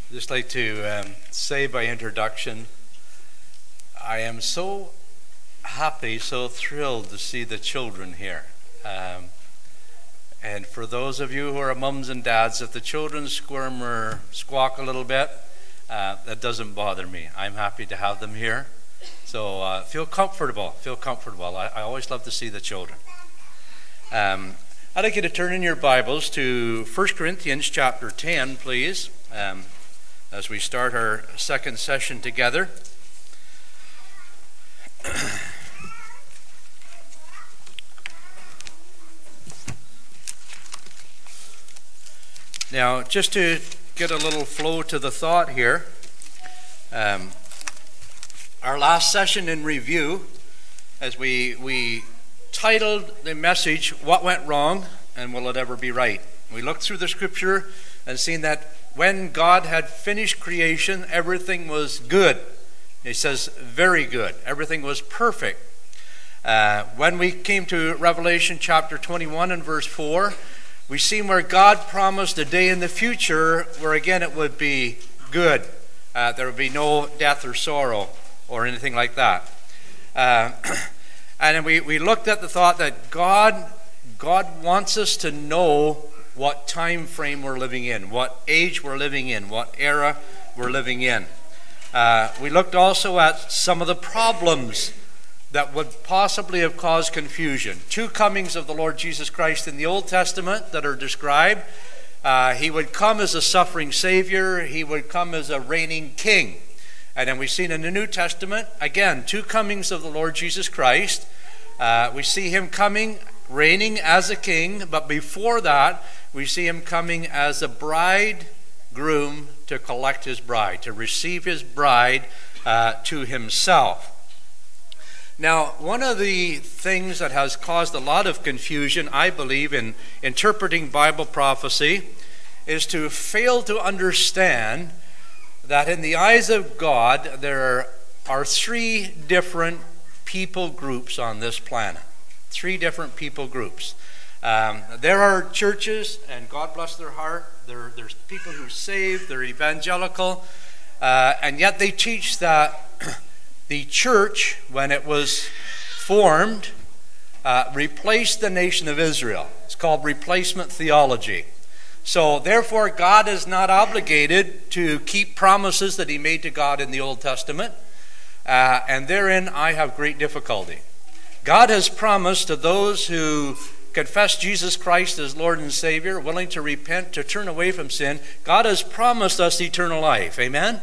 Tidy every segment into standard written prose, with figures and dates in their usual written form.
Just like to say by introduction, I am so happy, so thrilled to see the children here. And for those of you who are mums and dads, if the children squirm or squawk a little bit, that doesn't bother me. I'm happy to have them here. So feel comfortable. I always love to see the children. I'd like you to turn in your Bibles to 1 Corinthians chapter 10, please, as we start our second session together. Now, just to get a little flow to the thought here, our last session in review, as we titled the message, What Went Wrong and Will It Ever Be Right? We looked through the scripture and seen that when God had finished creation, everything was good. He says, very good. Everything was perfect. When we came to Revelation chapter 21 and verse 4, we seen where God promised a day in the future where again it would be good. There would be no death or sorrow or anything like that. And then we looked at the thought that God wants us to know what time frame we're living in, what age we're living in, what era we're living in. We looked also at some of the problems that would possibly have caused confusion. Two comings of the Lord Jesus Christ in the Old Testament that are described. He would come as a suffering Savior. He would come as a reigning King. And then we've seen in the New Testament, again, two comings of the Lord Jesus Christ. We see him coming, reigning as a king, but before that, we see him coming as a bridegroom to collect his bride, to receive his bride to himself. Now, one of the things that has caused a lot of confusion, I believe, in interpreting Bible prophecy is to fail to understand that in the eyes of God, there are three different people groups on this planet. Three different people groups. There are churches, and God bless their heart, there's people who are saved, they're evangelical, and yet they teach that the church, when it was formed, replaced the nation of Israel. It's called replacement theology. So therefore, God is not obligated to keep promises that he made to God in the Old Testament, and therein I have great difficulty. God has promised to those who confess Jesus Christ as Lord and Savior, willing to repent, to turn away from sin, God has promised us eternal life. Amen?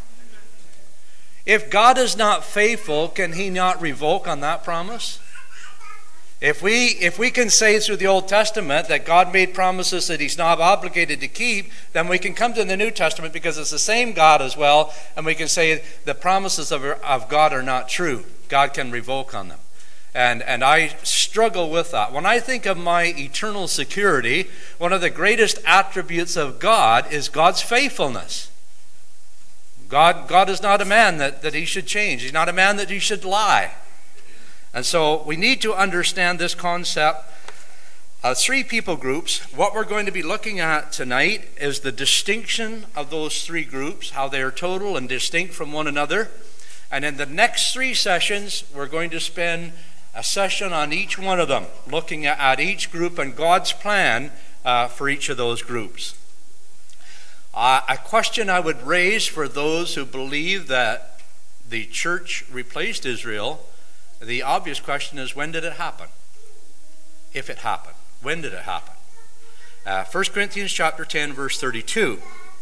If God is not faithful, can he not revoke on that promise? If we can say through the Old Testament that God made promises that he's not obligated to keep, then we can come to the New Testament because it's the same God as well, and we can say the promises of God are not true. God can revoke on them. And I struggle with that. When I think of my eternal security, one of the greatest attributes of God is God's faithfulness. God is not a man that he should change. He's not a man that he should lie. And so we need to understand this concept of three people groups. What we're going to be looking at tonight is the distinction of those three groups, how they are total and distinct from one another. And in the next three sessions, we're going to spend a session on each one of them, looking at each group and God's plan for each of those groups. A question I would raise for those who believe that the church replaced Israel, the obvious question is, when did it happen? If it happened, when did it happen? 1 Corinthians chapter 10, verse 32.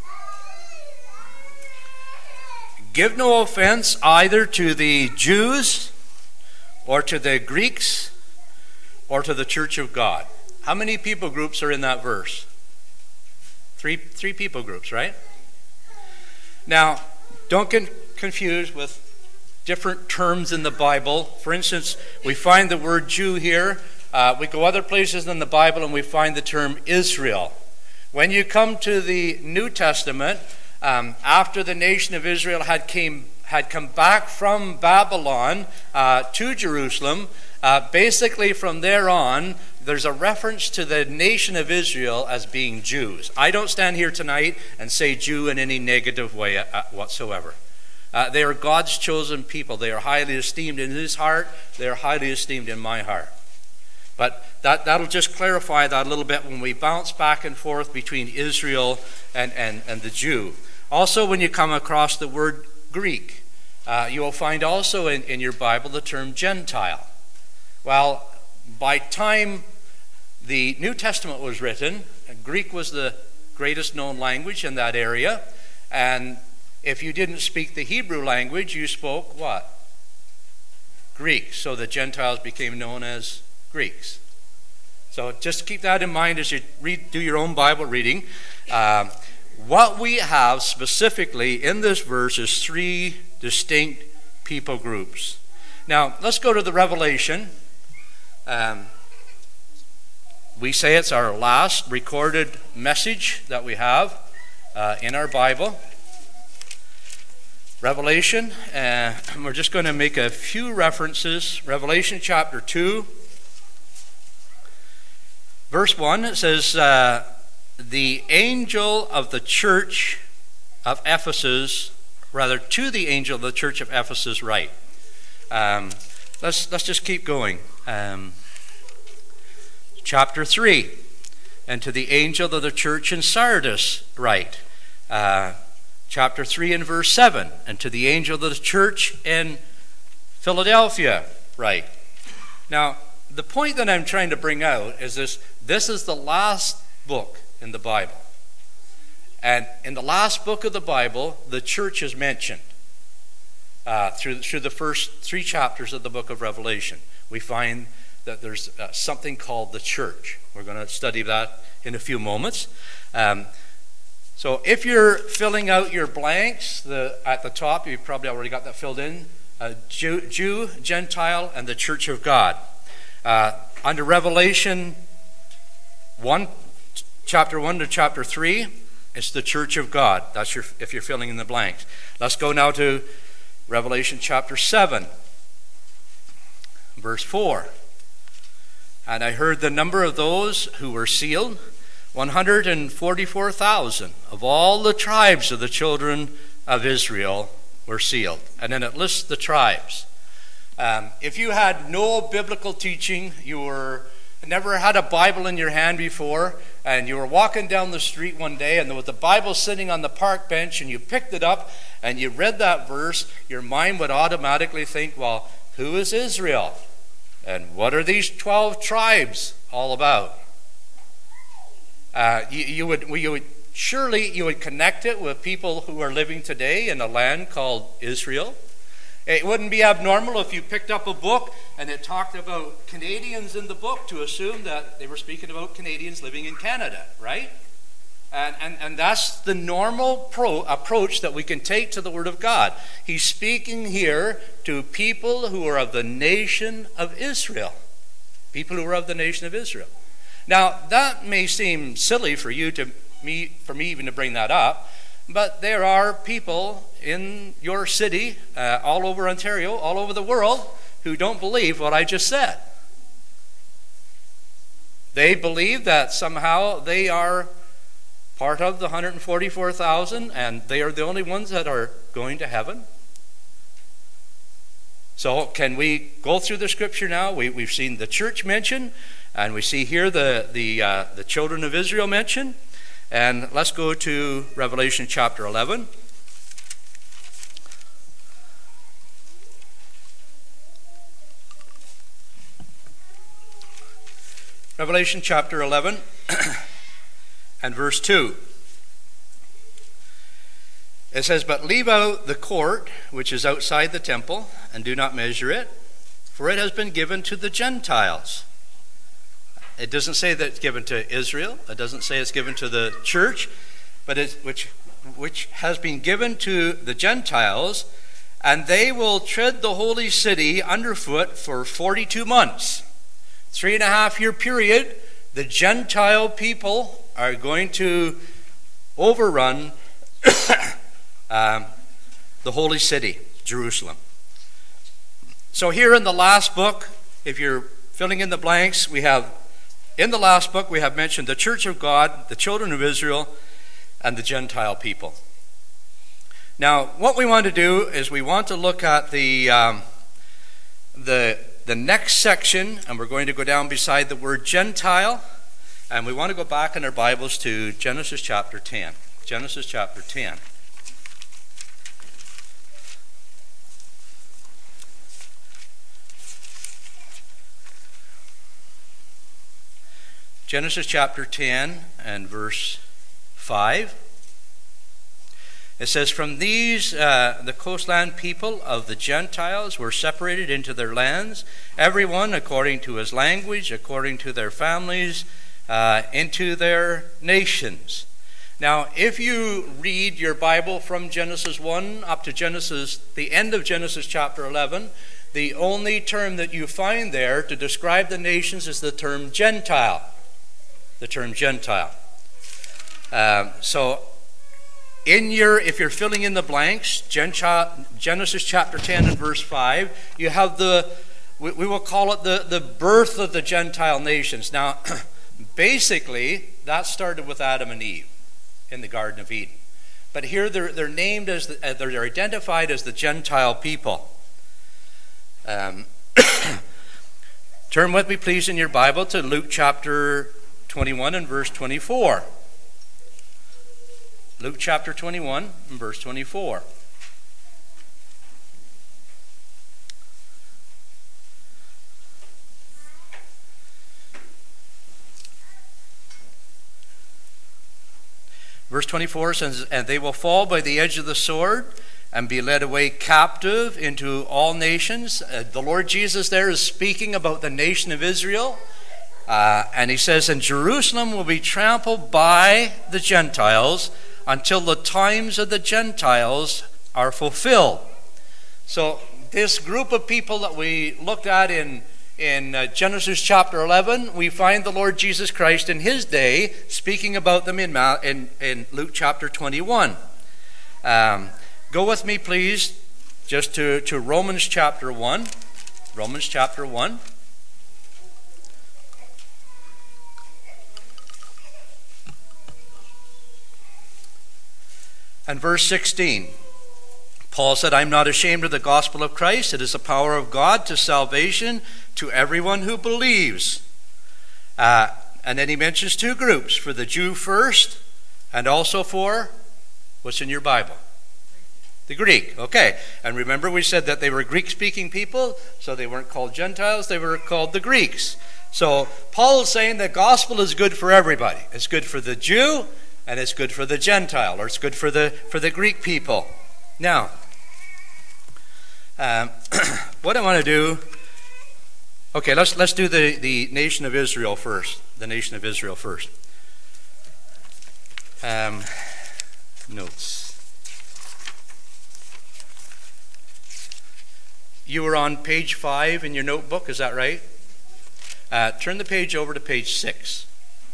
Give no offense either to the Jews or to the Greeks or to the church of God. How many people groups are in that verse? Three people groups, right? Now, don't get confused with different terms in the Bible. For instance, we find the word Jew here. We go other places in the Bible and we find the term Israel. When you come to the New Testament, after the nation of Israel had come back from Babylon to Jerusalem, Basically, from there on, there's a reference to the nation of Israel as being Jews. I don't stand here tonight and say Jew in any negative way whatsoever. They are God's chosen people. They are highly esteemed in his heart. They are highly esteemed in my heart. But that'll just clarify that a little bit when we bounce back and forth between Israel and the Jew. Also, when you come across the word Greek, you will find also in your Bible the term Gentile. Well, by time the New Testament was written, Greek was the greatest known language in that area. And if you didn't speak the Hebrew language, you spoke what? Greek. So the Gentiles became known as Greeks. So just keep that in mind as you do your own Bible reading. What we have specifically in this verse is three distinct people groups. Now, let's go to the Revelation. We say it's our last recorded message that we have in our Bible. Revelation, we're just going to make a few references. Revelation chapter 2, verse 1, it says, the angel of the church of Ephesus, rather to the angel of the church of Ephesus write. Let's just keep going. Chapter 3, and to the angel of the church in Sardis write. Chapter 3 and verse 7, and to the angel of the church in Philadelphia write. Now, the point that I'm trying to bring out is this is the last book in the Bible. And in the last book of the Bible, the church is mentioned through the first 3 chapters of the book of Revelation. We find that there's something called the church. We're going to study that in a few moments. So if you're filling out your blanks, at the top, you've probably already got that filled in. Jew, Gentile, and the church of God. Under Revelation 1, chapter 1 to chapter 3, it's the church of God. That's if you're filling in the blanks. Let's go now to Revelation chapter 7, verse 4. And I heard the number of those who were sealed, 144,000 of all the tribes of the children of Israel were sealed. And then it lists the tribes. If you had no biblical teaching, you never had a Bible in your hand before, and you were walking down the street one day and there was a Bible sitting on the park bench and you picked it up and you read that verse, your mind would automatically think, well, who is Israel? And what are these 12 tribes all about? You would connect it with people who are living today in a land called Israel. It wouldn't be abnormal if you picked up a book and it talked about Canadians in the book to assume that they were speaking about Canadians living in Canada, right? And that's the normal approach that we can take to the Word of God. He's speaking here to people who are of the nation of Israel. People who are of the nation of Israel. Now, that may seem silly for me even to bring that up, but there are people in your city, all over Ontario, all over the world, who don't believe what I just said. They believe that somehow they are part of the 144,000 and they are the only ones that are going to heaven. So can we go through the scripture now? We've seen the church mentioned, and we see here the children of Israel mentioned. And let's go to Revelation chapter 11. Revelation chapter 11 and verse 2. It says, "But leave out the court which is outside the temple, and do not measure it, for it has been given to the Gentiles." It doesn't say that it's given to Israel. It doesn't say it's given to the church, but which has been given to the Gentiles, and they will tread the holy city underfoot for 42 months. 3.5-year period, the Gentile people are going to overrun the holy city, Jerusalem. So here in the last book if you're filling in the blanks, we have, in the last book, we have mentioned the church of God, the children of Israel, and the Gentile people. Now, what we want to do is we want to look at the next section, and we're going to go down beside the word Gentile, and we want to go back in our Bibles to Genesis chapter 10. Genesis chapter 10. Genesis chapter 10 and verse 5. It says, "From these, the coastland people of the Gentiles were separated into their lands, everyone according to his language, according to their families, into their nations." Now, if you read your Bible from Genesis 1 up to the end of Genesis chapter 11, the only term that you find there to describe the nations is the term Gentile. The term Gentile. So, if you're filling in the blanks, Genesis chapter 10 and verse 5, you have we will call it the birth of the Gentile nations. Now, basically, that started with Adam and Eve in the Garden of Eden. But here they're named as they're identified as the Gentile people. Turn with me, please, in your Bible to Luke chapter 21 and verse 24. Luke chapter 21 and verse 24. Verse 24 says, "And they will fall by the edge of the sword and be led away captive into all nations." The Lord Jesus there is speaking about the nation of Israel. And he says, "And Jerusalem will be trampled by the Gentiles until the times of the Gentiles are fulfilled." So this group of people that we looked at in Genesis chapter 11, we find the Lord Jesus Christ in his day speaking about them in Luke chapter 21. Go with me, please, just to Romans chapter 1. Romans chapter 1. And verse 16, Paul said, "I'm not ashamed of the gospel of Christ. It is the power of God to salvation to everyone who believes." And then he mentions two groups, for the Jew first, and also for, what's in your Bible? The Greek. Okay. And remember we said that they were Greek-speaking people, so they weren't called Gentiles, they were called the Greeks. So Paul is saying the gospel is good for everybody. It's good for the Jew, and it's good for the Gentile, or it's good for the Greek people. Now, what I want to do, okay, let's do the nation of Israel first. The nation of Israel first. Notes. You were on page 5 in your notebook, is that right? Turn the page over to page 6.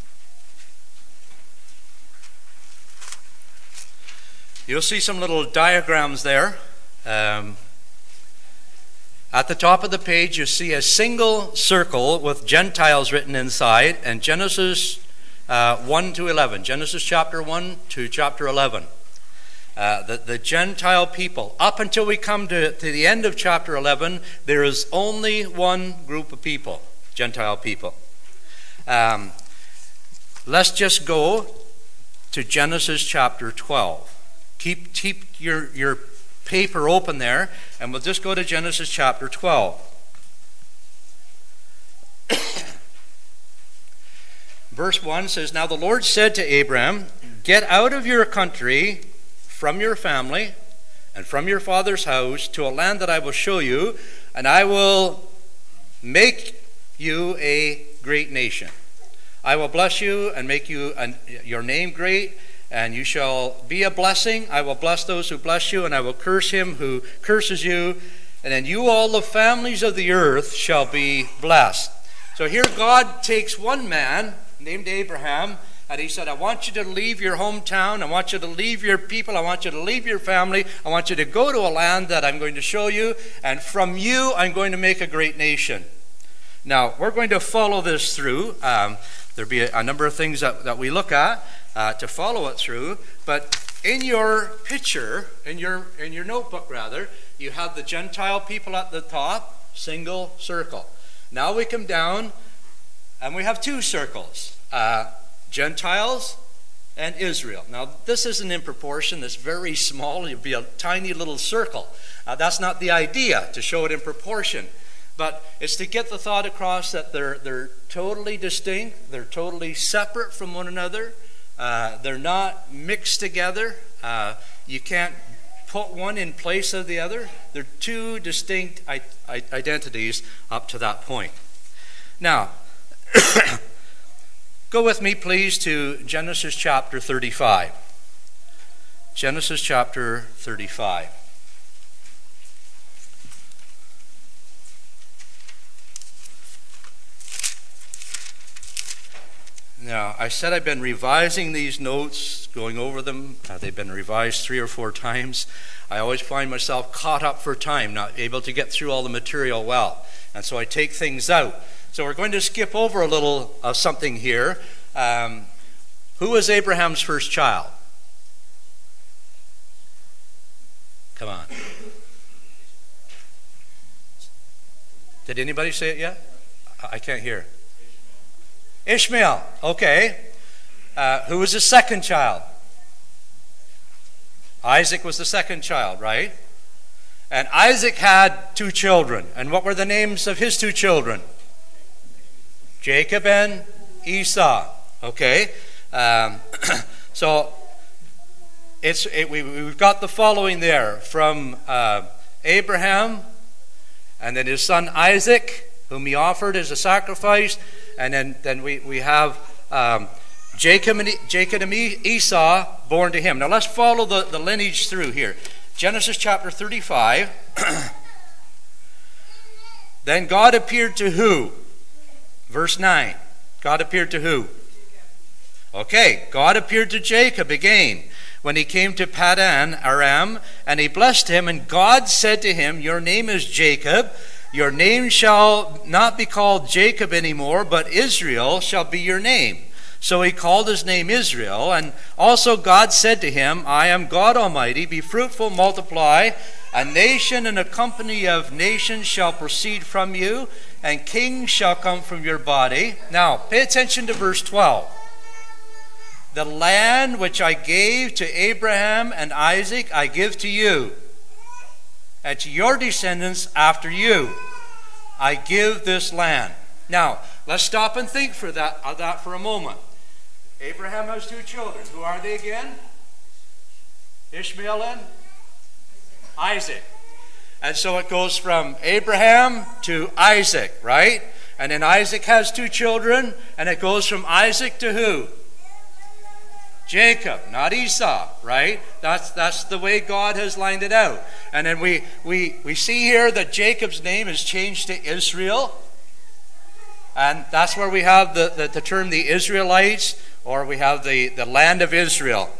You'll see some little diagrams there. At the top of the page, you see a single circle with Gentiles written inside, and Genesis 1 to 11. Genesis chapter 1 to chapter 11. The Gentile people. Up until we come to the end of chapter 11, there is only one group of people, Gentile people. Let's just go to Genesis chapter 12. Keep your paper open there, and we'll just go to Genesis chapter 12. Verse 1 says, "Now the Lord said to Abram, get out of your country, from your family, and from your father's house, to a land that I will show you, and I will make you a great nation. I will bless you and make your name great, and you shall be a blessing. I will bless those who bless you, and I will curse him who curses you. And then you, all the families of the earth, shall be blessed." So here God takes one man named Abraham, and he said, "I want you to leave your hometown. I want you to leave your people. I want you to leave your family. I want you to go to a land that I'm going to show you, and from you I'm going to make a great nation." Now, we're going to follow this through. There'll be a number of things that we look at to follow it through. But in your picture, in your notebook rather, you have the Gentile people at the top, single circle. Now we come down and we have two circles, Gentiles and Israel. Now this isn't in proportion, it's very small, it'll be a tiny little circle. That's not the idea, to show it in proportion. But it's to get the thought across that they're totally distinct, they're totally separate from one another, they're not mixed together. You can't put one in place of the other. They're two distinct identities up to that point. Now, go with me please to Genesis chapter 35. Genesis chapter 35. Now, I said I've been revising these notes, going over them. They've been revised 3 or 4 times. I always find myself caught up for time, not able to get through all the material well. And so I take things out. So we're going to skip over a little of something here. Who was Abraham's first child? Come on. Did anybody say it yet? I can't hear. Ishmael, okay. Who was his second child? Isaac was the second child, right? And Isaac had 2 children. And what were the names of his 2 children? Jacob and Esau. Okay. So we've got the following there from Abraham, and then his son Isaac, whom he offered as a sacrifice. And then we have Jacob and Esau born to him. Now let's follow the lineage through here. Genesis chapter 35. Then God appeared to who? Verse 9. God appeared to who? Okay, God appeared to Jacob again when he came to Padan Aram, and he blessed him, and God said to him, "Your name is Jacob. Your name shall not be called Jacob anymore, but Israel shall be your name." So he called his name Israel. And also God said to him, "I am God Almighty. Be fruitful, multiply. A nation and a company of nations shall proceed from you, and kings shall come from your body." Now, pay attention to verse 12. "The land which I gave to Abraham and Isaac I give to you, and to your descendants after you, I give this land." Now, let's stop and think for that for a moment. Abraham has 2 children. Who are they again? Ishmael and Isaac. And so it goes from Abraham to Isaac, right? And then Isaac has 2 children, and it goes from Isaac to who? Jacob, not Esau, right? That's the way God has lined it out. And then we see here that Jacob's name is changed to Israel. And that's where we have the term the Israelites, or we have the land of Israel.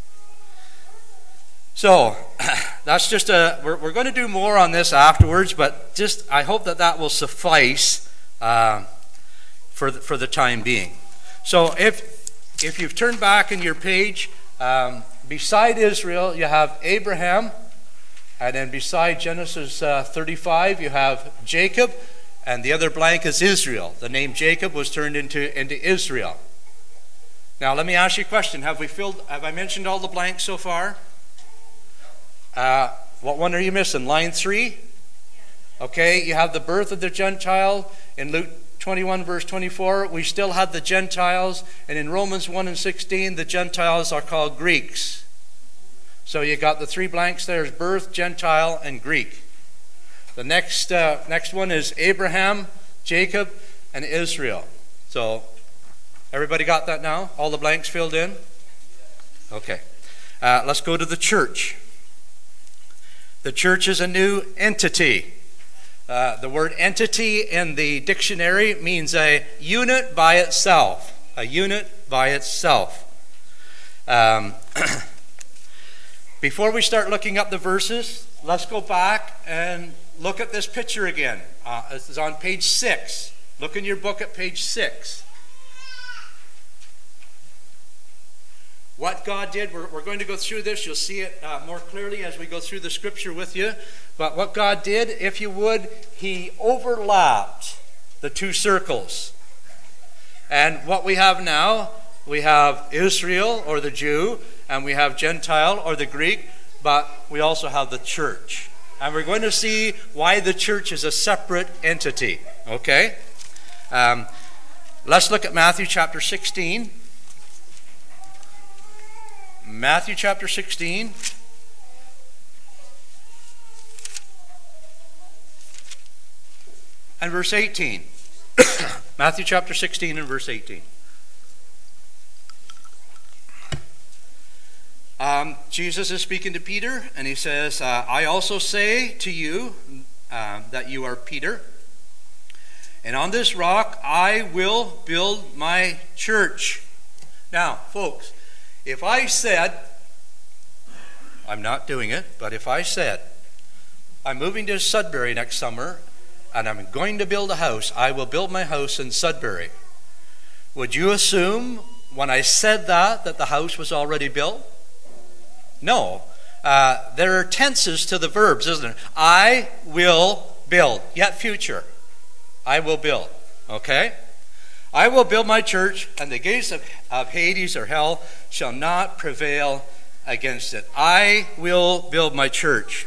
So that's just we're going to do more on this afterwards, but just I hope that will suffice for the time being. So if you've turned back in your page, beside Israel, you have Abraham, and then beside Genesis 35, you have Jacob, and the other blank is Israel. The name Jacob was turned into Israel. Now, let me ask you a question. Have I mentioned all the blanks so far? What one are you missing? Line 3? Okay, you have the birth of the Gentile in Luke 21 verse 24. We still have the Gentiles, and in Romans 1 and 16 the Gentiles are called Greeks. So you got the 3 blanks there is birth, Gentile, and Greek. The next one is Abraham, Jacob, and Israel. So everybody got that now? All the blanks filled in? Okay. Let's go to the church. The church is a new entity. The word entity in the dictionary means a unit by itself. A unit by itself. Before we start looking up the verses, let's go back and look at this picture again. This is on page 6. Look in your book at page 6. What God did, we're going to go through this. You'll see it more clearly as we go through the scripture with you. But what God did, if you would, he overlapped the two circles. And what we have now, we have Israel, or the Jew, and we have Gentile, or the Greek, but we also have the church. And we're going to see why the church is a separate entity. Okay? Let's look at Matthew chapter 16. Matthew chapter 16. And verse 18. Matthew chapter 16 and verse 18. Jesus is speaking to Peter, and he says, I also say to you that you are Peter, and on this rock I will build my church. Now, folks, if I said, I'm not doing it, but if I said, I'm moving to Sudbury next summer, and I'm going to build a house, I will build my house in Sudbury, would you assume when I said that the house was already built? No. There are tenses to the verbs, isn't there? I will build, yet future. I will build. Okay? I will build my church, and the gates of Hades or hell shall not prevail against it. I will build my church.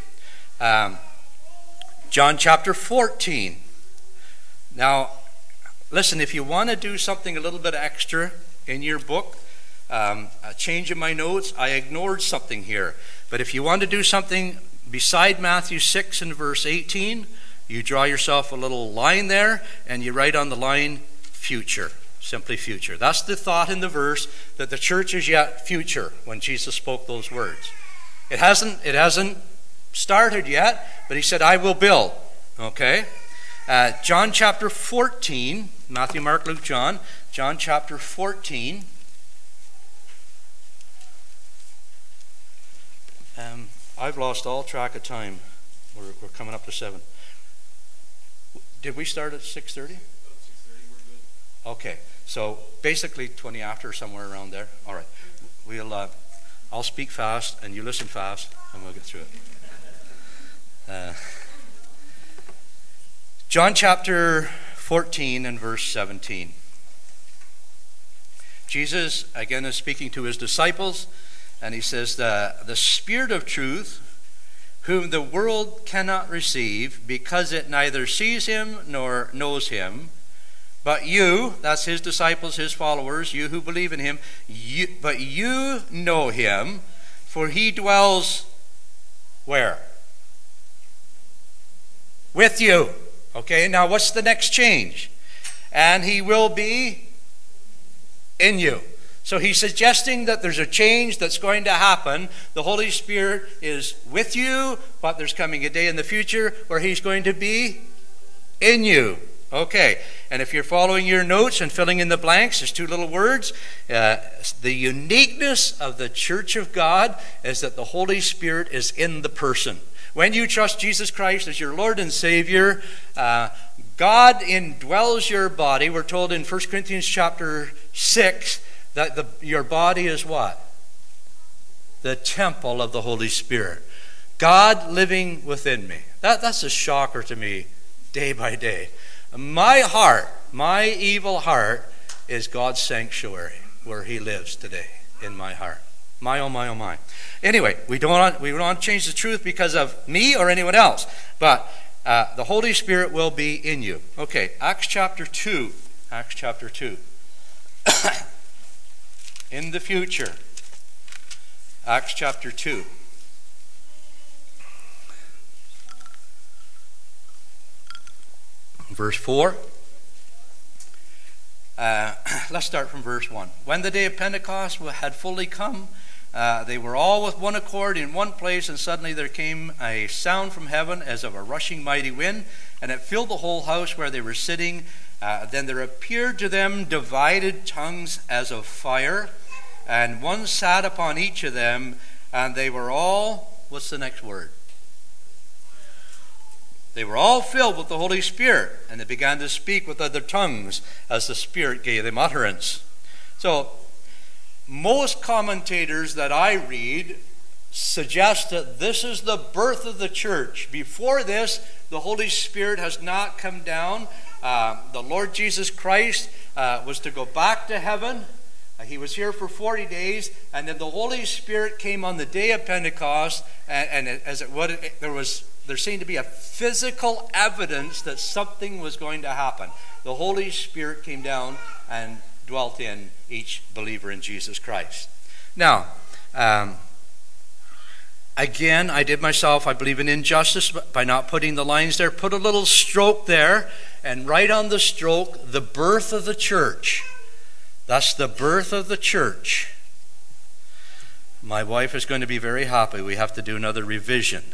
John chapter 14. Now, listen, if you want to do something a little bit extra in your book, a change in my notes, I ignored something here. But if you want to do something beside Matthew 6 and verse 18, you draw yourself a little line there, and you write on the line, future. Simply future. That's the thought in the verse, that the church is yet future when Jesus spoke those words. It hasn't started yet, but he said, I will build. Okay? John chapter 14, Matthew, Mark, Luke, John chapter 14. I've lost all track of time. We're coming up to 7. Did we start at 6:30? 6:30, we're good. Okay, so basically 20 after, somewhere around there. All right, I'll speak fast and you listen fast, and we'll get through it. John chapter 14 and verse 17. Jesus again is speaking to his disciples, and he says, the Spirit of truth, whom the world cannot receive, because it neither sees him nor knows him, but you, that's his disciples, his followers, you who believe in him, but you know him, for he dwells where? With you. Okay, now what's the next change? And he will be in you. So he's suggesting that there's a change that's going to happen. The Holy Spirit is with you, but there's coming a day in the future where he's going to be in you. Okay, and if you're following your notes and filling in the blanks, there's 2 little words. The uniqueness of the Church of God is that the Holy Spirit is in the person. When you trust Jesus Christ as your Lord and Savior, God indwells your body. We're told in 1 Corinthians chapter 6 that your body is what? The temple of the Holy Spirit. God living within me. That's a shocker to me day by day. My heart, my evil heart, is God's sanctuary where he lives today in my heart. My, oh my, oh my. Anyway, we don't want to change the truth because of me or anyone else. But the Holy Spirit will be in you. Okay, Acts chapter 2. Acts chapter 2. In the future. Acts chapter 2. Verse 4. Let's start from verse 1. When the day of Pentecost had fully come, they were all with one accord in one place, and suddenly there came a sound from heaven as of a rushing mighty wind, and it filled the whole house where they were sitting. Then there appeared to them divided tongues as of fire, and one sat upon each of them, and they were all, what's the next word? They were all filled with the Holy Spirit, and they began to speak with other tongues as the Spirit gave them utterance. So, most commentators that I read suggest that this is the birth of the church. Before this, the Holy Spirit has not come down. The Lord Jesus Christ was to go back to heaven. He was here for 40 days, and then the Holy Spirit came on the day of Pentecost, and as it would, there seemed to be a physical evidence that something was going to happen. The Holy Spirit came down and dwelt in each believer in Jesus Christ. Now, again, I did myself, I believe, an injustice by not putting the lines there. Put a little stroke there, and right on the stroke, the birth of the church. That's the birth of the church. My wife is going to be very happy. We have to do another revision.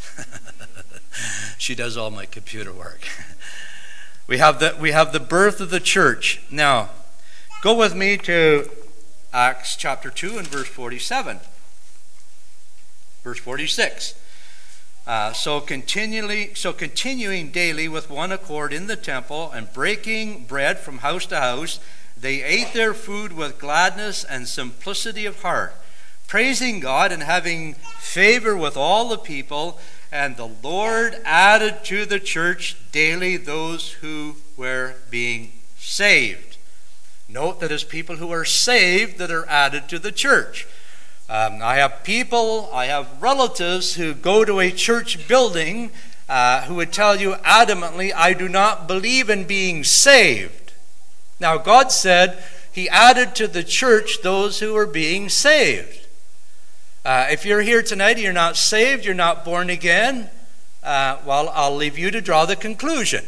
She does all my computer work. We have the birth of the church. Now, go with me to Acts chapter 2 and verse 47. Verse 46. So continuing daily with one accord in the temple and breaking bread from house to house, they ate their food with gladness and simplicity of heart, praising God and having favor with all the people. And the Lord added to the church daily those who were being saved. Note that it's people who are saved that are added to the church. I have relatives who go to a church building who would tell you adamantly, I do not believe in being saved. Now, God said He added to the church those who are being saved. If you're here tonight and you're not saved, you're not born again, well, I'll leave you to draw the conclusion.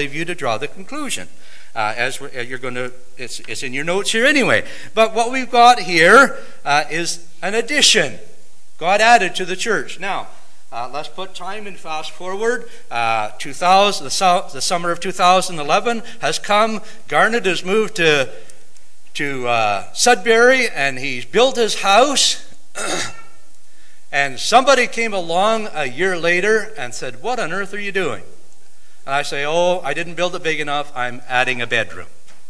It's in your notes here anyway. But what we've got here is an addition. God added to the church. Now, let's put time and fast forward. The summer of 2011 has come. Garnet has moved to Sudbury, and he's built his house. And somebody came along a year later and said, "What on earth are you doing?" And I say, "Oh, I didn't build it big enough. I'm adding a bedroom."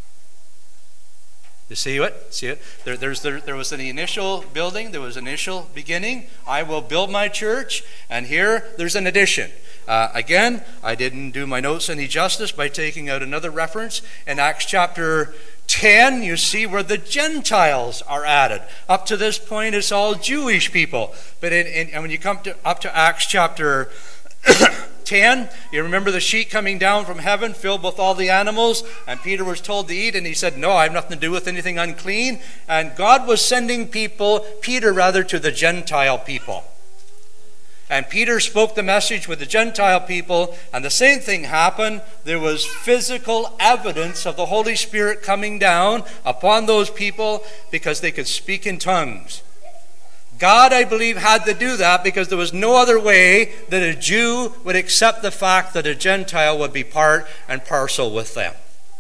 You see it? There was an initial building. There was an initial beginning. I will build my church. And here, there's an addition. Again, I didn't do my notes any justice by taking out another reference. In Acts chapter 10, you see where the Gentiles are added. Up to this point, it's all Jewish people. But when you come up to Acts chapter 10, you remember the sheet coming down from heaven filled with all the animals, and Peter was told to eat, and he said, "No, I have nothing to do with anything unclean." And God was sending Peter to the Gentile people. And Peter spoke the message with the Gentile people, and the same thing happened. There was physical evidence of the Holy Spirit coming down upon those people because they could speak in tongues. God, I believe, had to do that because there was no other way that a Jew would accept the fact that a Gentile would be part and parcel with them.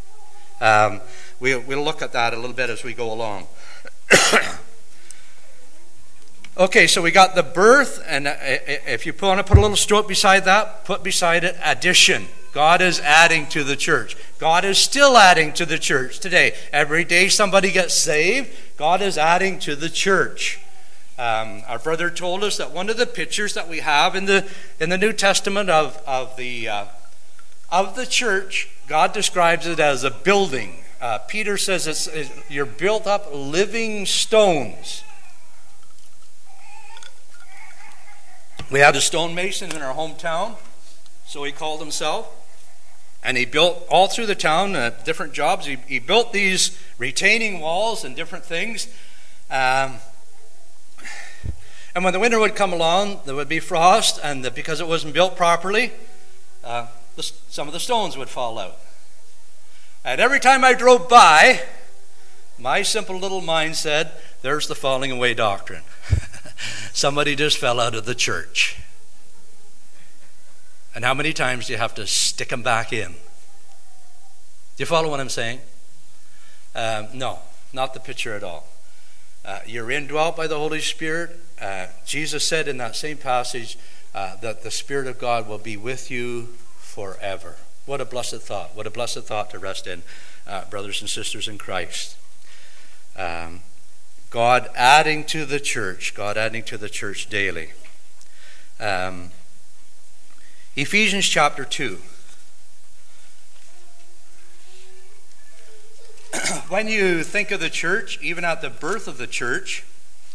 We'll look at that a little bit as we go along. Okay, so we got the birth, and if you want to put a little stroke beside that, put beside it addition. God is adding to the church. God is still adding to the church today. Every day somebody gets saved, God is adding to the church. Our brother told us that one of the pictures that we have in the New Testament of the church, God describes it as a building. Peter says you're built up living stones. We had a stonemason in our hometown, so he called himself, and he built all through the town different jobs. He built these retaining walls and different things. And when the winter would come along, there would be frost, and because it wasn't built properly, some of the stones would fall out. And every time I drove by, my simple little mind said, "There's the falling away doctrine." Somebody just fell out of the church. And how many times do you have to stick them back in? Do you follow what I'm saying? No, not the picture at all. You're indwelt by the Holy Spirit. Jesus said in that same passage that the Spirit of God will be with you forever. What a blessed thought. What a blessed thought to rest in, brothers and sisters in Christ. God adding to the church. God adding to the church daily. Ephesians chapter 2. When you think of the church, even at the birth of the church,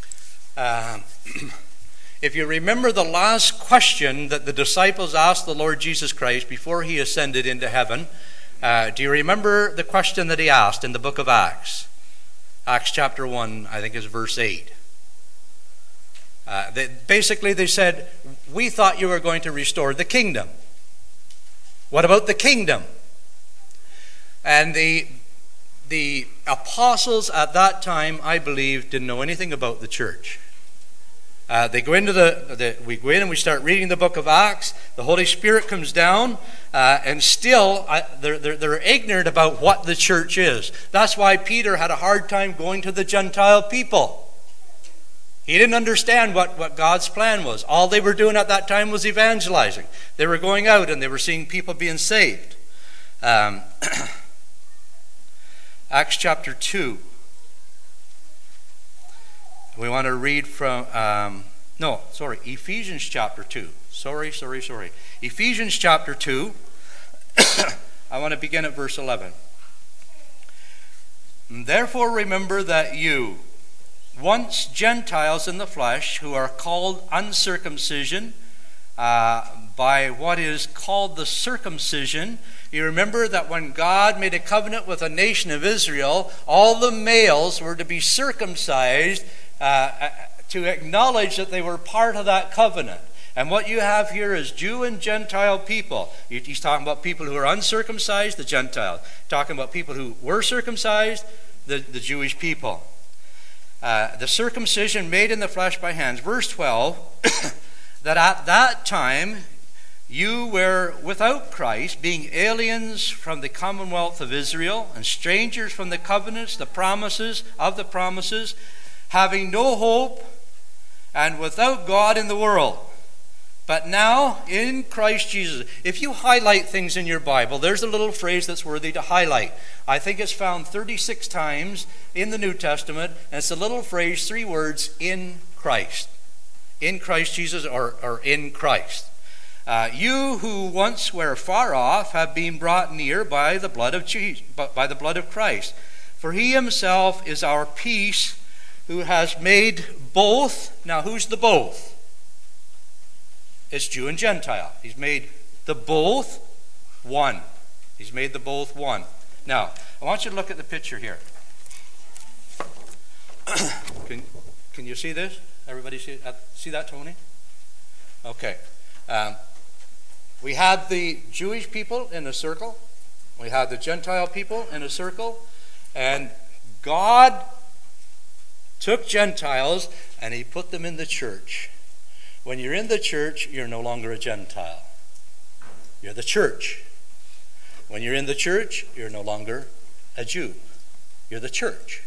if you remember the last question that the disciples asked the Lord Jesus Christ before he ascended into heaven, do you remember the question that he asked in the book of Acts? Acts chapter 1, I think is verse 8. Basically they said, we thought you were going to restore the kingdom. What about the kingdom? And the apostles at that time, I believe, didn't know anything about the church. They go into we go in and we start reading the book of Acts. The Holy Spirit comes down, and still they're ignorant about what the church is. That's why Peter had a hard time going to the Gentile people. He didn't understand what God's plan was. All they were doing at that time was evangelizing. They were going out and they were seeing people being saved. Acts chapter 2. We want to read from, Ephesians chapter 2. Sorry. Ephesians chapter 2. I want to begin at verse 11. Therefore remember that you, once Gentiles in the flesh, who are called uncircumcision by what is called the circumcision. You remember that when God made a covenant with the nation of Israel, all the males were to be circumcised to acknowledge that they were part of that covenant. And what you have here is Jew and Gentile people. He's talking about people who are uncircumcised, the Gentiles. Talking about people who were circumcised, the Jewish people. The circumcision made in the flesh by hands. Verse 12, that at that time you were without Christ, being aliens from the commonwealth of Israel and strangers from the covenants, the promises of the promises, having no hope and without God in the world. But now in Christ Jesus. If you highlight things in your Bible, there's a little phrase that's worthy to highlight. I think it's found 36 times in the New Testament, and it's a little phrase, 3 words, in Christ. In Christ Jesus, or in Christ. You who once were far off have been brought near by the blood of Jesus, by the blood of Christ. For he himself is our peace, who has made both. Now who's the both? It's Jew and Gentile. He's made the both one. He's made the both one. Now, I want you to look at the picture here. Can you see this? Everybody see that, Tony? Okay. We had the Jewish people in a circle. We had the Gentile people in a circle. And God took Gentiles and he put them in the church. When you're in the church, you're no longer a Gentile. You're the church. When you're in the church, you're no longer a Jew. You're the church.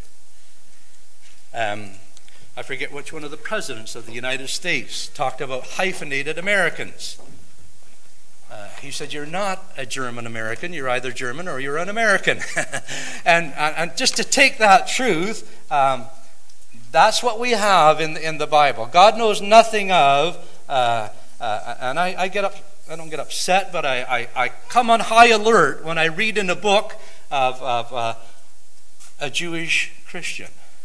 I forget which one of the presidents of the United States talked about hyphenated Americans. He said, you're not a German American. You're either German or you're an American. and just to take that truth, that's what we have in the Bible. God knows nothing of, and I don't get upset, but I come on high alert when I read in a book of a Jewish Christian.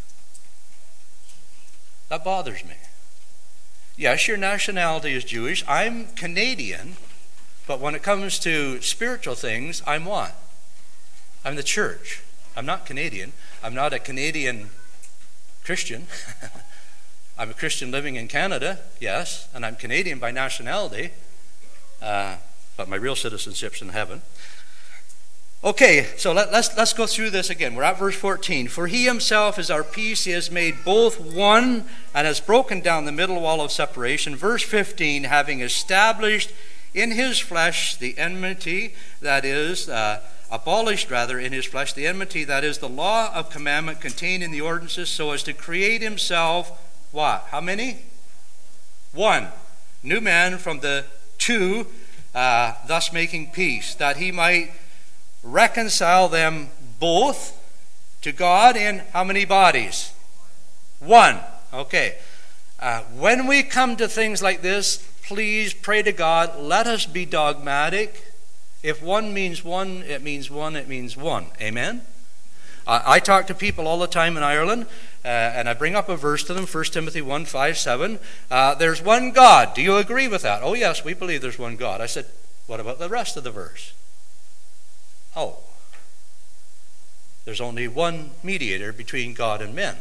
That bothers me. Yes, your nationality is Jewish. I'm Canadian, but when it comes to spiritual things, I'm what? I'm the church. I'm not Canadian. I'm not a Canadian Christian. I'm a Christian living in Canada, yes, and I'm Canadian by nationality, but my real citizenship's in heaven. Okay, so let's go through this again. We're at verse 14. For he himself is our peace. He has made both one and has broken down the middle wall of separation. Verse 15, having established in his flesh the enmity, that is, abolished rather in his flesh the enmity, that is the law of commandment contained in the ordinances, so as to create himself what? How many? One. New man from the two, thus making peace, that he might reconcile them both to God in how many bodies? One. Okay. When we come to things like this, please pray to God, let us be dogmatic. If one means one, it means one, it means one. Amen? I talk to people all the time in Ireland, and I bring up a verse to them, 1 Timothy 1, 5, 7. There's one God. Do you agree with that? Oh, yes, we believe there's one God. I said, what about the rest of the verse? Oh, there's only one mediator between God and men.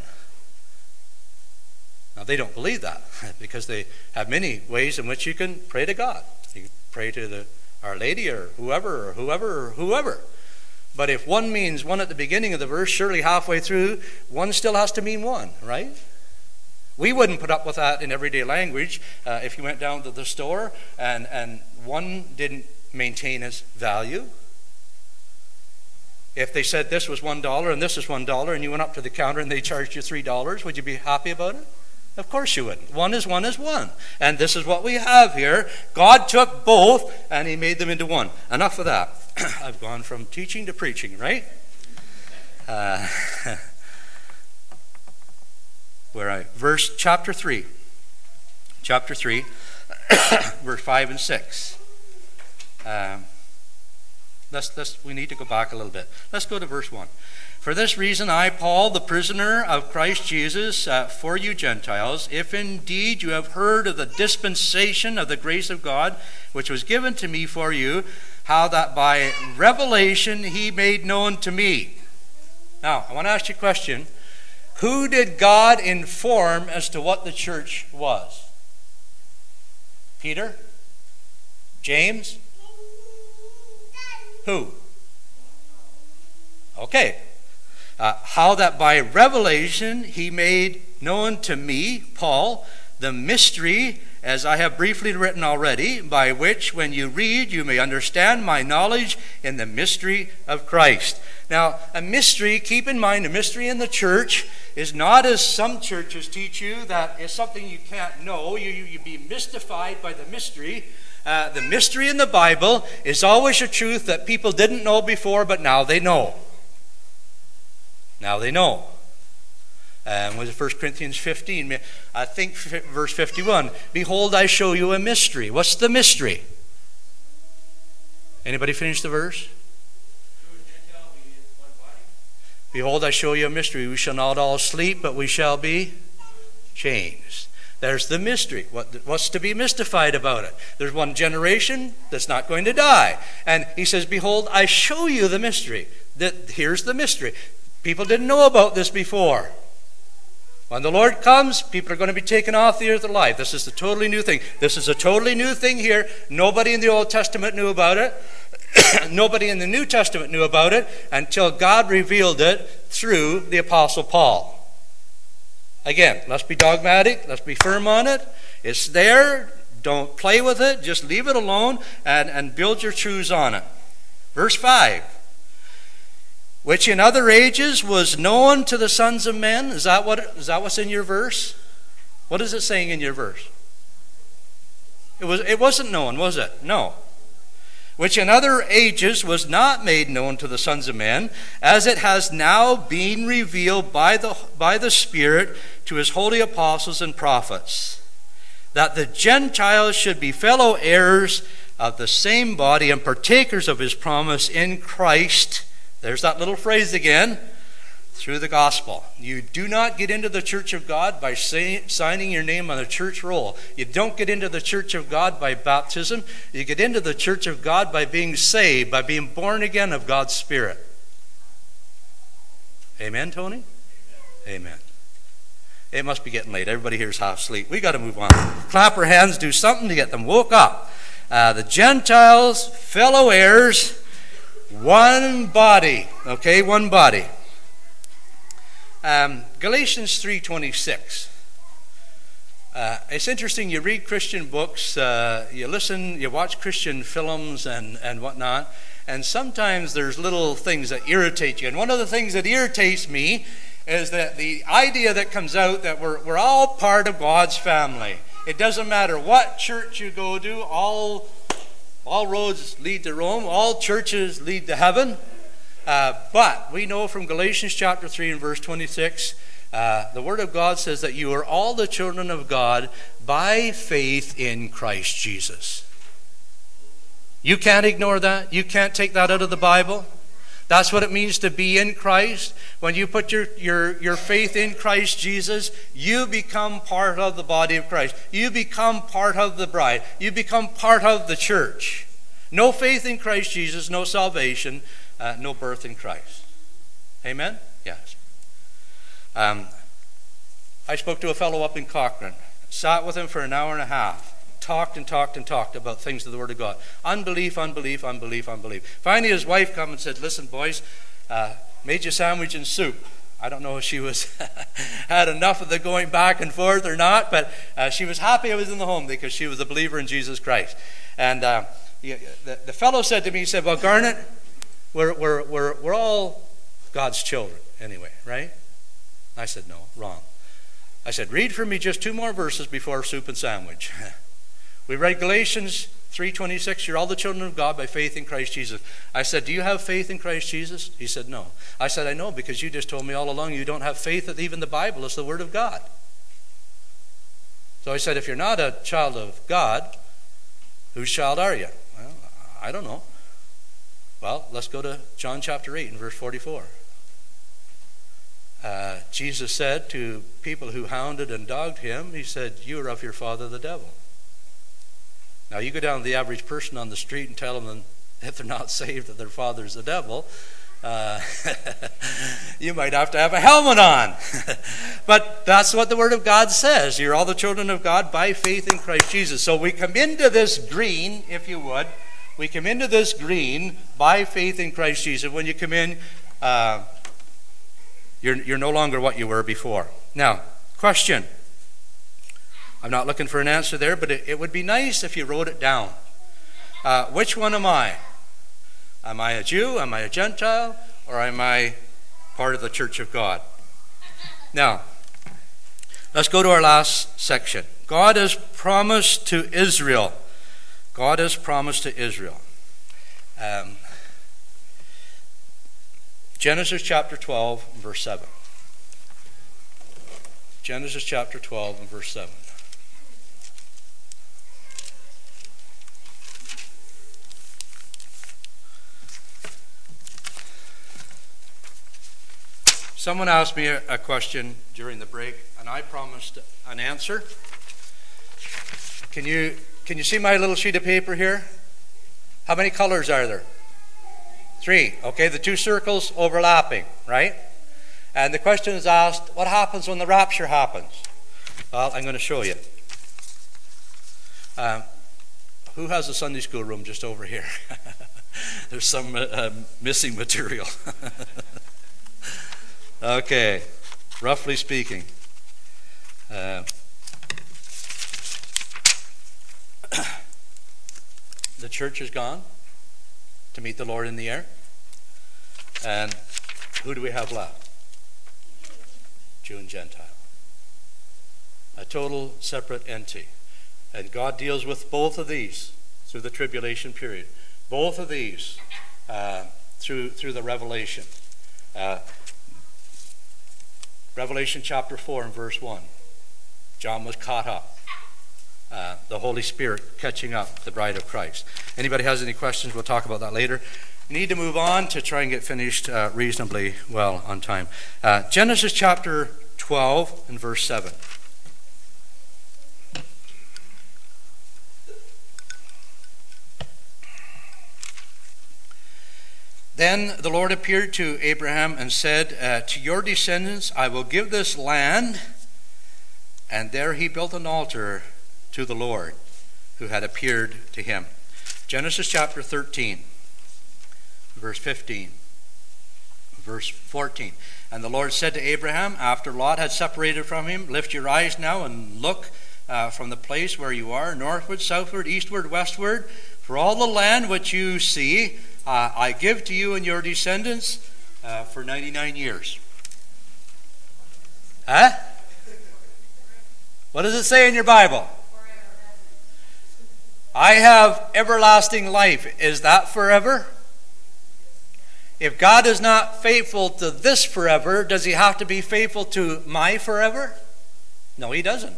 Now, they don't believe that because they have many ways in which you can pray to God. You can pray to Our Lady or whoever. But if one means one at the beginning of the verse, surely halfway through, one still has to mean one, right? We wouldn't put up with that in everyday language if you went down to the store and one didn't maintain its value. If they said this was $1 and this is $1 and you went up to the counter and they charged you $3, would you be happy about it? Of course you wouldn't. One is one is one. And this is what we have here. God took both and he made them into one. Enough of that. I've gone from teaching to preaching, right? Chapter 3. Chapter 3, verse 5 and 6. We need to go back a little bit. Let's go to verse 1. For this reason, I, Paul, the prisoner of Christ Jesus, for you Gentiles, if indeed you have heard of the dispensation of the grace of God, which was given to me for you, how that by revelation he made known to me. Now, I want to ask you a question. Who did God inform as to what the church was? Peter? James? Who? Okay. How that by revelation he made known to me, Paul, the mystery, as I have briefly written already, by which when you read you may understand my knowledge in the mystery of Christ. Now, a mystery, keep in mind, a mystery in the church is not as some churches teach you, that is something you can't know. You be mystified by the mystery. The mystery in the Bible is always a truth that people didn't know before, but now they know. Now they know. Was it 1 Corinthians 15? I think verse 51. Behold, I show you a mystery. What's the mystery? Anybody finish the verse? Behold, I show you a mystery. We shall not all sleep, but we shall be changed. There's the mystery. What's to be mystified about it? There's one generation that's not going to die. And he says, behold, I show you the mystery. Here's the mystery. People didn't know about this before. When the Lord comes, people are going to be taken off the earth alive. This is a totally new thing. This is a totally new thing here. Nobody in the Old Testament knew about it. Nobody in the New Testament knew about it until God revealed it through the Apostle Paul. Again, let's be dogmatic. Let's be firm on it. It's there. Don't play with it. Just leave it alone and build your truths on it. Verse 5. Which in other ages was known to the sons of men. Is that what's in your verse? What is it saying in your verse? It wasn't known, was it? No. Which in other ages was not made known to the sons of men, as it has now been revealed by the Spirit to his holy apostles and prophets, that the Gentiles should be fellow heirs of the same body and partakers of his promise in Christ. There's that little phrase again, through the gospel. You do not get into the church of God by signing your name on a church roll. You don't get into the church of God by baptism. You get into the church of God by being saved, by being born again of God's Spirit. Amen, Tony? Amen. It must be getting late. Everybody here's half asleep. We got to move on. Clap our hands, do something to get them woke up. The Gentiles, fellow heirs, one body. Okay, one body. Galatians 3:26. It's interesting. You read Christian books, you listen, you watch Christian films and whatnot, and sometimes there's little things that irritate you. And one of the things that irritates me is that the idea that comes out that we're all part of God's family. It doesn't matter what church you go to, all all roads lead to Rome, all churches lead to heaven. But we know from Galatians chapter 3 and verse 26, the Word of God says that you are all the children of God by faith in Christ Jesus. You can't ignore that. You can't take that out of the Bible. That's what it means to be in Christ. When you put your faith in Christ Jesus, you become part of the body of Christ. You become part of the bride. You become part of the church. No faith in Christ Jesus, no salvation, no birth in Christ. Amen? Yes. I spoke to a fellow up in Cochrane. Sat with him for an hour and a half. Talked about things of the Word of God. Unbelief. Finally, his wife come and said, listen, boys, made you sandwich and soup. I don't know if she was had enough of the going back and forth or not, but she was happy I was in the home because she was a believer in Jesus Christ. And the fellow said to me, he said, well, Garnet, we're all God's children anyway, right? I said, no, wrong. I said, read for me just 2 more verses before soup and sandwich. We read Galatians 3:26, you're all the children of God by faith in Christ Jesus. I said, do you have faith in Christ Jesus? He said, no. I said, I know, because you just told me all along you don't have faith that even the Bible is the Word of God. So I said, if you're not a child of God, whose child are you? Well, I don't know. Well, let's go to John chapter 8 and verse 44. Jesus said to people who hounded and dogged him, he said, you are of your father the devil. Now you go down to the average person on the street and tell them if they're not saved that their father's the devil, you might have to have a helmet on. But that's what the Word of God says. You're all the children of God by faith in Christ Jesus. So we come into this green, if you would. We come into this green by faith in Christ Jesus. When you come in, you're no longer what you were before. Now, question. I'm not looking for an answer there, but it would be nice if you wrote it down. Which one am I? Am I a Jew? Am I a Gentile? Or am I part of the church of God? Now, let's go to our last section. God has promised to Israel. God has promised to Israel. Genesis chapter 12, verse 7. Genesis chapter 12 and verse 7. Someone asked me a question during the break, and I promised an answer. Can you see my little sheet of paper here? How many colors are there? 3. Okay, the 2 circles overlapping, right? And the question is asked, what happens when the rapture happens? Well, I'm going to show you. Who has a Sunday school room just over here? There's some missing material. Okay, roughly speaking. The church is gone to meet the Lord in the air. And who do we have left? Jew and Gentile. A total separate entity. And God deals with both of these through the tribulation period. Both of these through the revelation. Revelation chapter 4 and verse 1. John was caught up. The Holy Spirit catching up the bride of Christ. Anybody has any questions? We'll talk about that later. We need to move on to try and get finished reasonably well on time. Genesis chapter 12 and verse 7. Then the Lord appeared to Abraham and said, to your descendants I will give this land. And there he built an altar to the Lord who had appeared to him. Genesis chapter 13, verse 15, verse 14. And the Lord said to Abraham, after Lot had separated from him, lift your eyes now and look from the place where you are, northward, southward, eastward, westward. For all the land which you see, I give to you and your descendants for 99 years. Huh? What does it say in your Bible? I have everlasting life. Is that forever? If God is not faithful to this forever, does he have to be faithful to my forever? No, he doesn't.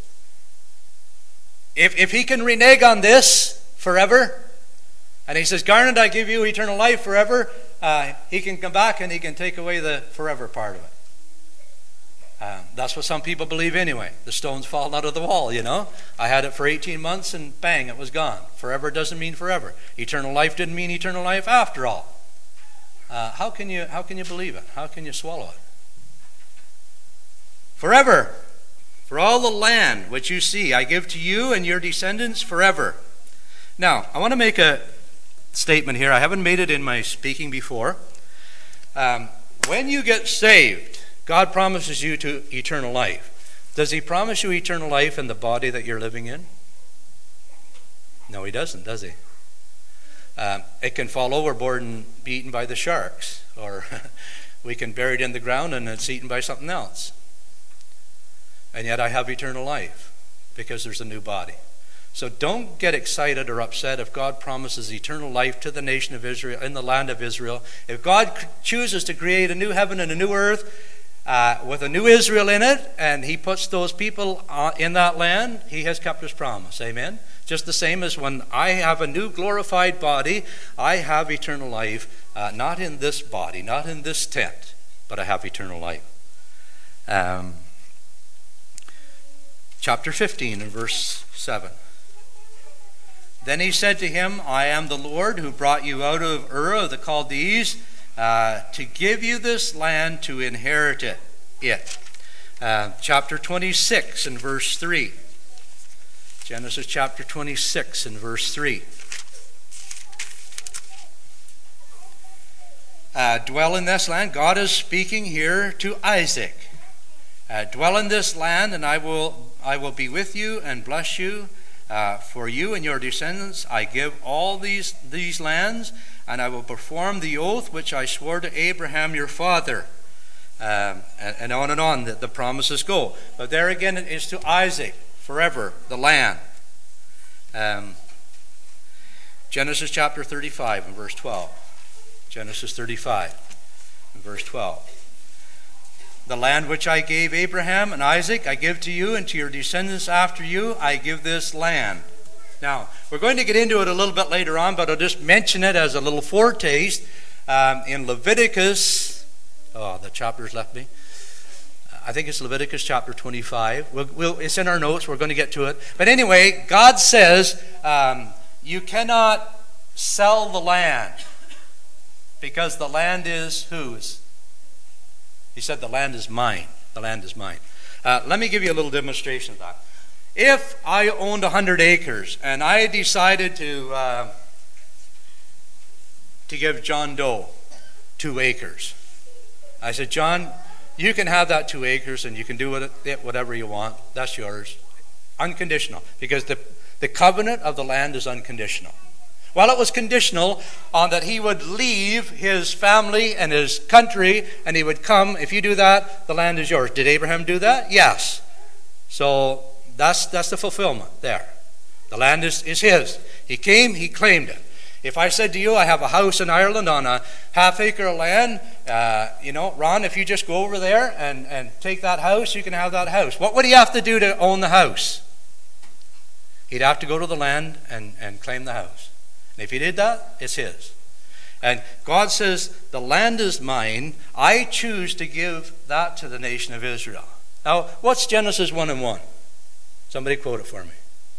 If he can renege on this forever, and he says, Garnet, I give you eternal life forever, he can come back and he can take away the forever part of it. That's what some people believe anyway. The stone's falling out of the wall, you know. I had it for 18 months and bang, it was gone. Forever doesn't mean forever. Eternal life didn't mean eternal life after all. How can you believe it? How can you swallow it? Forever. For all the land which you see, I give to you and your descendants forever. Now, I want to make a statement here. I haven't made it in my speaking before. When you get saved, God promises you to eternal life. Does he promise you eternal life in the body that you're living in? No, he doesn't, does he? It can fall overboard and be eaten by the sharks, or we can bury it in the ground and it's eaten by something else. And yet I have eternal life because there's a new body. So don't get excited or upset if God promises eternal life to the nation of Israel, in the land of Israel. If God chooses to create a new heaven and a new earth with a new Israel in it, and he puts those people in that land, he has kept his promise. Amen? Just the same as when I have a new glorified body, I have eternal life, not in this body, not in this tent, but I have eternal life. Chapter 15 and verse 7. Then he said to him, I am the Lord who brought you out of Ur of the Chaldees to give you this land to inherit it. Chapter 26 and verse 3. Genesis chapter 26 and verse 3. Dwell in this land. God is speaking here to Isaac. Dwell in this land, and I will be with you and bless you. For you and your descendants I give all these lands, and I will perform the oath which I swore to Abraham your father. And on the promises go. But there again it is to Isaac, forever, the land. Genesis chapter 35 and verse 12. Genesis 35 and verse 12. The land which I gave Abraham and Isaac, I give to you and to your descendants after you, I give this land. Now, we're going to get into it a little bit later on, but I'll just mention it as a little foretaste. In Leviticus, the chapter's left me. I think it's Leviticus chapter 25. It's in our notes. We're going to get to it. But anyway, God says you cannot sell the land because the land is whose? He said, the land is mine. The land is mine. Let me give you a little demonstration of that. If I owned 100 acres and I decided to give John Doe 2 acres, I said, John, you can have that 2 acres and you can do with it whatever you want. That's yours. Unconditional. Because the covenant of the land is unconditional. Well, it was conditional on that he would leave his family and his country, and he would come. If you do that, the land is yours. Did Abraham do that? Yes. So that's the fulfillment there. The land is his. He came, he claimed it. If I said to you, I have a house in Ireland on a half-acre of land, Ron, if you just go over there and take that house, you can have that house. What would he have to do to own the house? He'd have to go to the land and claim the house. And if he did that, it's his. And God says, the land is mine. I choose to give that to the nation of Israel. Now, what's Genesis 1:1? Somebody quote it for me.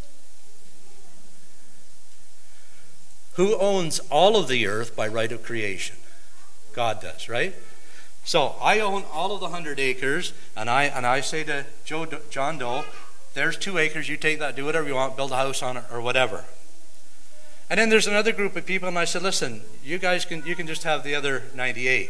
Who owns all of the earth by right of creation? God does, right? So I own all of the 100 acres, and I say to John Doe, there's 2 acres, you take that, do whatever you want, build a house on it or whatever. And then there's another group of people, and I said, listen, you can just have the other 98.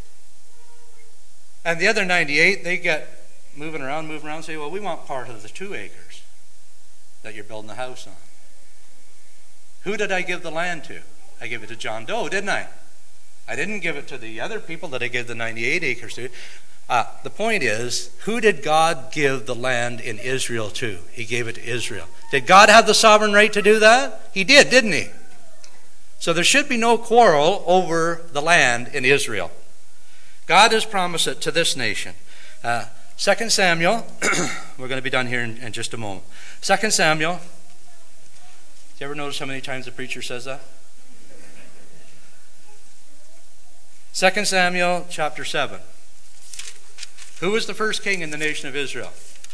And the other 98, they get moving around, and say, well, we want part of the 2 acres that you're building the house on. Who did I give the land to? I gave it to John Doe, didn't I? I didn't give it to the other people that I gave the 98 acres to. The point is, who did God give the land in Israel to? He gave it to Israel. Did God have the sovereign right to do that? He did, didn't he? So there should be no quarrel over the land in Israel. God has promised it to this nation. 2 Samuel, we're going to be done here in just a moment. 2 Samuel, do you ever notice how many times the preacher says that? 2 Samuel chapter 7. Who was the first king in the nation of Israel?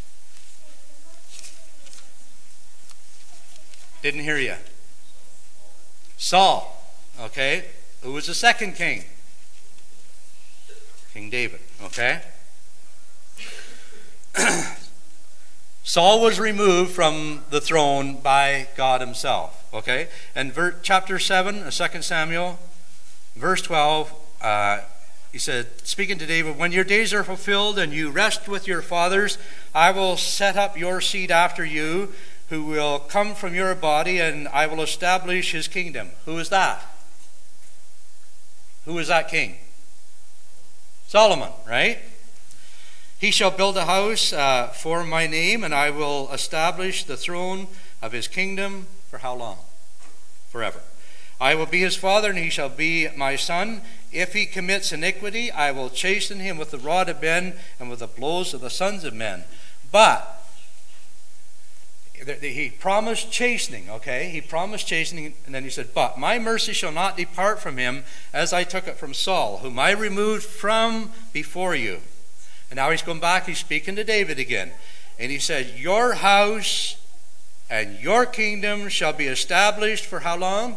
Didn't hear you. Saul. Okay. Who was the second king? King David. Okay. Saul was removed from the throne by God himself. Okay. And chapter 7, 2 Samuel, verse 12, he said, speaking to David, when your days are fulfilled and you rest with your fathers, I will set up your seed after you, who will come from your body, and I will establish his kingdom. Who is that? Who is that king? Solomon, right? He shall build a house for my name, and I will establish the throne of his kingdom for how long? Forever. I will be his father, and he shall be my son. If he commits iniquity, I will chasten him with the rod of men and with the blows of the sons of men. But he promised chastening, okay? He promised chastening, and then he said, but my mercy shall not depart from him, as I took it from Saul, whom I removed from before you. And now he's going back, he's speaking to David again. And he said, your house and your kingdom shall be established for how long?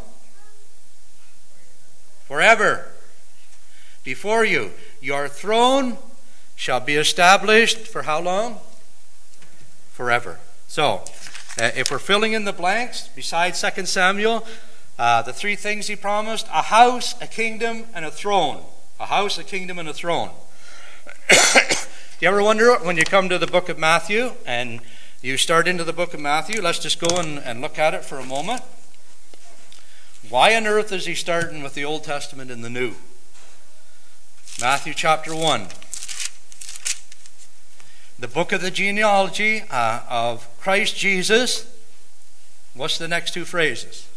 Forever. Before you. Your throne shall be established for how long? Forever. So, if we're filling in the blanks, besides 2 Samuel, the three things he promised: a house, a kingdom, and a throne. A house, a kingdom, and a throne. You ever wonder when you come to the book of Matthew and you start into the book of Matthew, let's just go and look at it for a moment. Why on earth is he starting with the Old Testament and the New? Matthew chapter 1. The book of the genealogy of Christ Jesus. What's the next two phrases?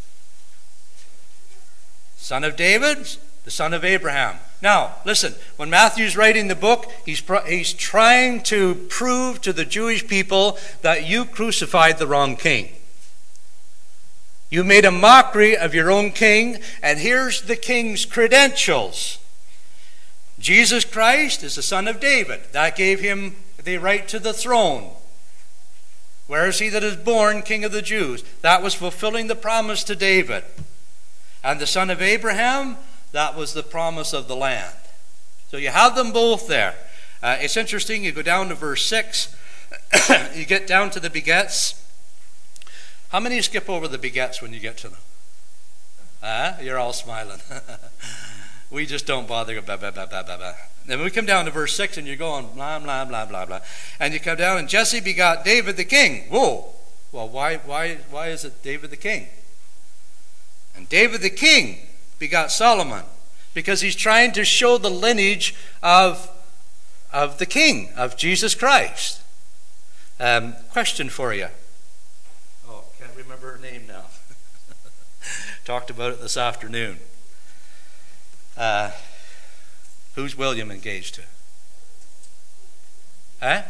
Son of David, the son of Abraham. Now, listen, when Matthew's writing the book, he's trying to prove to the Jewish people that you crucified the wrong king. You made a mockery of your own king, and here's the king's credentials. Jesus Christ is the son of David. That gave him the right to the throne. Where is he that is born king of the Jews? That was fulfilling the promise to David. And the son of Abraham, that was the promise of the land. So you have them both there. It's interesting, you go down to verse 6, you get down to the begets. How many skip over the begets when you get to them? You're all smiling. We just don't bother. Blah, blah, blah, blah, blah, blah. Then we come down to verse 6 and you're going blah, blah, blah, blah, blah. And you come down and Jesse begot David the king. Whoa. Well, why is it David the king? And David the king begot Solomon, because he's trying to show the lineage of the king, of Jesus Christ. Question for you. Oh, can't remember her name now. Talked about it this afternoon. Who's William engaged to? Huh?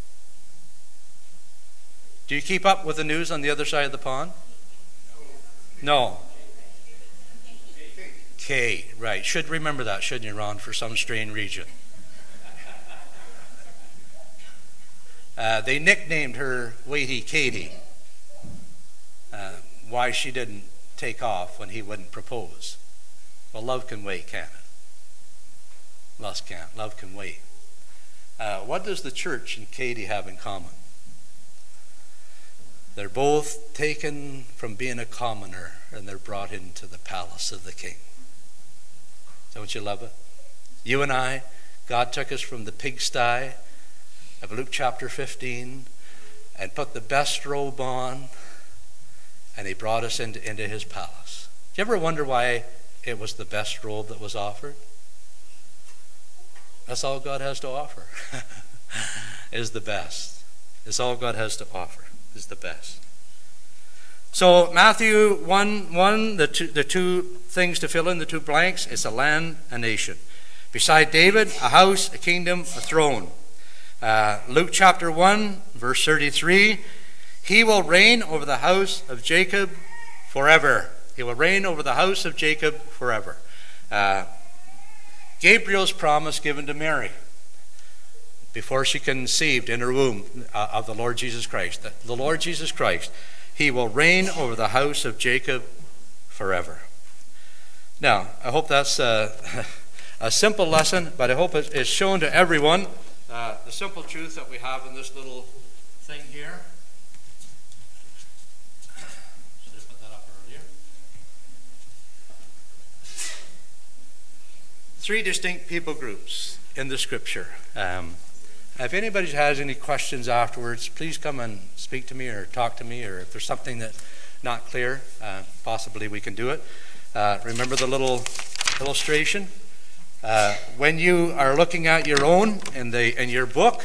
Do you keep up with the news on the other side of the pond? No. Kate, right. Should remember that, shouldn't you, Ron, for some strange reason. They nicknamed her Waity Katie. Why she didn't take off when he wouldn't propose. Well, love can wait, can't it? Lust can't. Love can wait. What does the church and Katie have in common? They're both taken from being a commoner and they're brought into the palace of the king. Don't you love it? You and I, God took us from the pigsty of Luke chapter 15 and put the best robe on, and he brought us into his palace. Do you ever wonder why it was the best robe that was offered? That's all God has to offer. Is the best. It's all God has to offer is the best. So Matthew 1:1, the two things to fill in, the two blanks, it's a land, a nation. Beside David, a house, a kingdom, a throne. Luke chapter 1, verse 33, he will reign over the house of Jacob forever. He will reign over the house of Jacob forever. Gabriel's promise given to Mary before she conceived in her womb of the Lord Jesus Christ. The Lord Jesus Christ, he will reign over the house of Jacob forever. Now, I hope that's a simple lesson, but I hope it's shown to everyone the simple truth that we have in this little thing here. Should I put that up earlier? 3 distinct people groups in the scripture. If anybody has any questions afterwards, please come and speak to me or talk to me, or if there's something that's not clear, possibly we can do it. Remember the little illustration? When you are looking at your own in your book,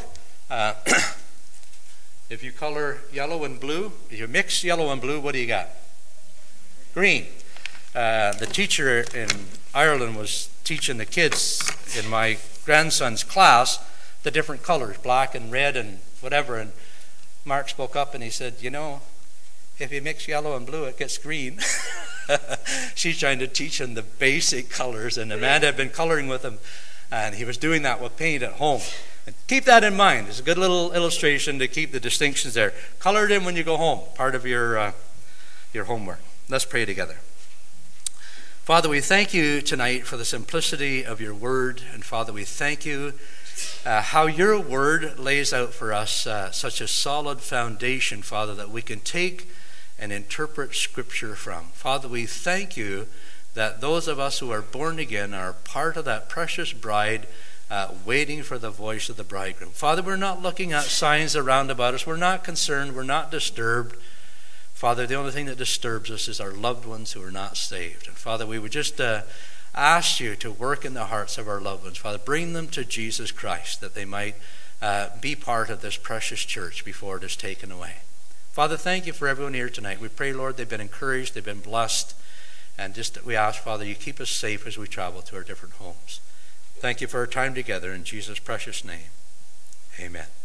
if you color yellow and blue, if you mix yellow and blue, what do you got? Green. The teacher in Ireland was teaching the kids in my grandson's class the different colors, black and red and whatever, and Mark spoke up and he said, if you mix yellow and blue, it gets green. She's trying to teach him the basic colors, and Amanda had been coloring with him, and he was doing that with paint at home. And keep that in mind. It's a good little illustration to keep the distinctions there. Color it in when you go home, part of your homework. Let's pray together. Father, we thank you tonight for the simplicity of your word, and Father, we thank you how your word lays out for us such a solid foundation, Father, that we can take and interpret Scripture from. Father, we thank you that those of us who are born again are part of that precious bride waiting for the voice of the bridegroom. Father, we're not looking at signs around about us. We're not concerned. We're not disturbed. Father, the only thing that disturbs us is our loved ones who are not saved. And Father, we would just ask you to work in the hearts of our loved ones. Father, bring them to Jesus Christ that they might be part of this precious church before it is taken away. Father, thank you for everyone here tonight. We pray, Lord, they've been encouraged, they've been blessed, and just we ask, Father, you keep us safe as we travel to our different homes. Thank you for our time together in Jesus' precious name. Amen.